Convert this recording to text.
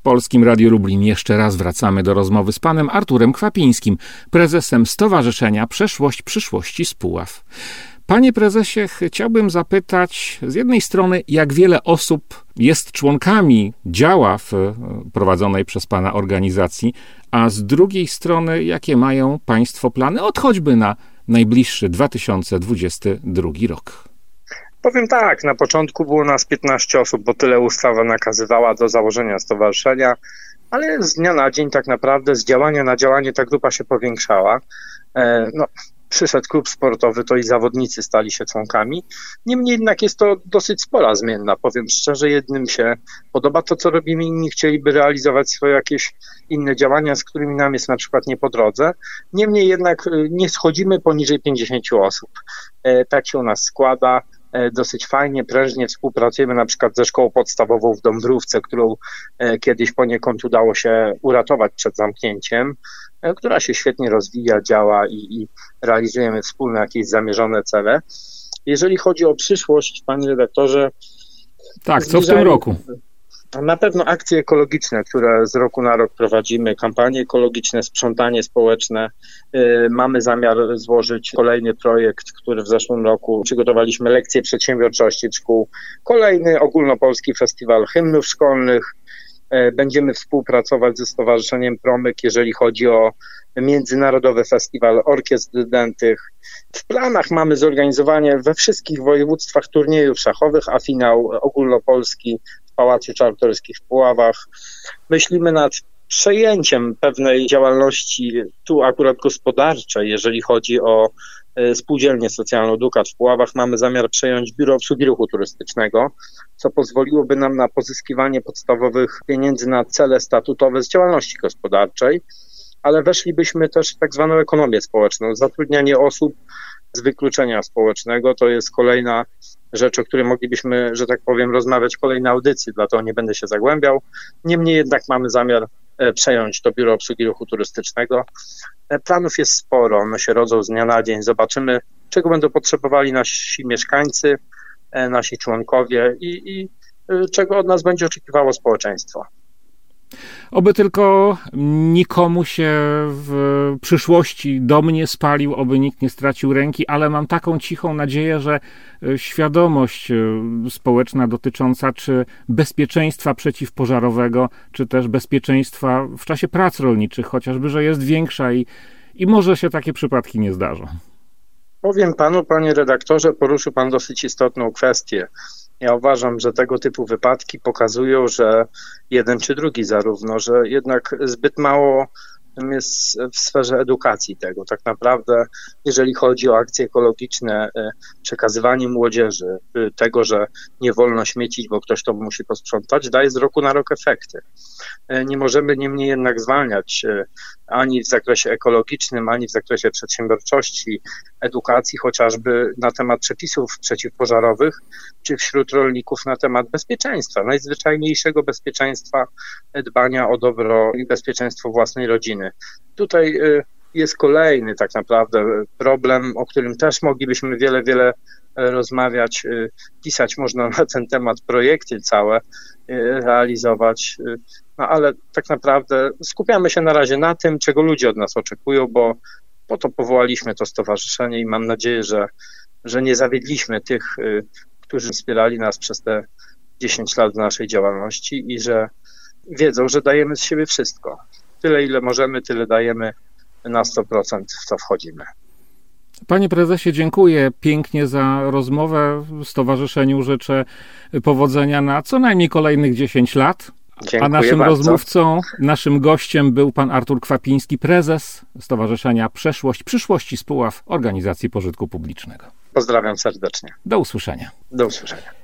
Polskim Radiu Lublin jeszcze raz wracamy do rozmowy z panem Arturem Kwapińskim, prezesem Stowarzyszenia Przeszłość Przyszłości z Puław. Panie prezesie, chciałbym zapytać z jednej strony, jak wiele osób jest członkami, działa w prowadzonej przez pana organizacji, a z drugiej strony, jakie mają państwo plany, choćby na najbliższy 2022 rok? Powiem tak, na początku było nas 15 osób, bo tyle ustawa nakazywała do założenia stowarzyszenia, ale z dnia na dzień tak naprawdę, z działania na działanie ta grupa się powiększała. Przyszedł klub sportowy, to i zawodnicy stali się członkami. Niemniej jednak jest to dosyć spora zmienna, powiem szczerze. Jednym się podoba to, co robimy, inni chcieliby realizować swoje jakieś inne działania, z którymi nam jest na przykład nie po drodze. Niemniej jednak nie schodzimy poniżej 50 osób. Tak się u nas składa. Dosyć fajnie, prężnie współpracujemy na przykład ze szkołą podstawową w Dąbrówce, którą kiedyś poniekąd udało się uratować przed zamknięciem, która się świetnie rozwija, działa i realizujemy wspólne jakieś zamierzone cele. Jeżeli chodzi o przyszłość, panie redaktorze... Tak, co w tym roku? Na pewno akcje ekologiczne, które z roku na rok prowadzimy, kampanie ekologiczne, sprzątanie społeczne. Mamy zamiar złożyć kolejny projekt, który w zeszłym roku przygotowaliśmy lekcje przedsiębiorczości w szkół. Kolejny ogólnopolski festiwal hymnów szkolnych. Będziemy współpracować ze Stowarzyszeniem Promyk, jeżeli chodzi o Międzynarodowy Festiwal Orkiestr Dętych. W planach mamy zorganizowanie we wszystkich województwach turniejów szachowych, a finał ogólnopolski w Pałacu Czartoryskich w Puławach. Myślimy nad przejęciem pewnej działalności, tu akurat gospodarczej, jeżeli chodzi o spółdzielnię socjalną Dukat w Puławach. Mamy zamiar przejąć Biuro Obsługi Ruchu Turystycznego, co pozwoliłoby nam na pozyskiwanie podstawowych pieniędzy na cele statutowe z działalności gospodarczej, ale weszlibyśmy też w tak zwaną ekonomię społeczną. Zatrudnianie osób z wykluczenia społecznego to jest kolejna rzecz, o której moglibyśmy, że tak powiem, rozmawiać w kolejnej audycji, dlatego nie będę się zagłębiał. Niemniej jednak mamy zamiar przejąć to Biuro Obsługi Ruchu Turystycznego. Planów jest sporo, one się rodzą z dnia na dzień. Zobaczymy, czego będą potrzebowali nasi mieszkańcy, nasi członkowie i czego od nas będzie oczekiwało społeczeństwo. Oby tylko nikomu się w przyszłości dom nie spalił, oby nikt nie stracił ręki, ale mam taką cichą nadzieję, że świadomość społeczna dotycząca czy bezpieczeństwa przeciwpożarowego, czy też bezpieczeństwa w czasie prac rolniczych chociażby, że jest większa i może się takie przypadki nie zdarzą. Powiem panu, panie redaktorze, poruszył pan dosyć istotną kwestię. Ja uważam, że tego typu wypadki pokazują, że jeden czy drugi zarówno, że jednak zbyt mało jest w sferze edukacji tego. Tak naprawdę, jeżeli chodzi o akcje ekologiczne, przekazywanie młodzieży tego, że nie wolno śmiecić, bo ktoś to musi posprzątać, daje z roku na rok efekty. Nie możemy niemniej jednak zwalniać ani w zakresie ekologicznym, ani w zakresie przedsiębiorczości, edukacji chociażby na temat przepisów przeciwpożarowych, czy wśród rolników na temat bezpieczeństwa, najzwyczajniejszego bezpieczeństwa, dbania o dobro i bezpieczeństwo własnej rodziny. Tutaj jest kolejny tak naprawdę problem, o którym też moglibyśmy wiele rozmawiać, pisać można na ten temat projekty całe, realizować, no ale tak naprawdę skupiamy się na razie na tym, czego ludzie od nas oczekują, bo po to powołaliśmy to stowarzyszenie i mam nadzieję, że nie zawiedliśmy tych, którzy wspierali nas przez te 10 lat naszej działalności i że wiedzą, że dajemy z siebie wszystko. Tyle, ile możemy, tyle dajemy, na 100% w co wchodzimy. Panie prezesie, dziękuję pięknie za rozmowę. Stowarzyszeniu życzę powodzenia na co najmniej kolejnych 10 lat. Dziękuję a naszym bardzo. rozmówcą, naszym gościem był pan Artur Kwapiński, prezes Stowarzyszenia Przeszłość Przyszłości z Puław, Organizacji Pożytku Publicznego. Pozdrawiam serdecznie. Do usłyszenia. Do usłyszenia.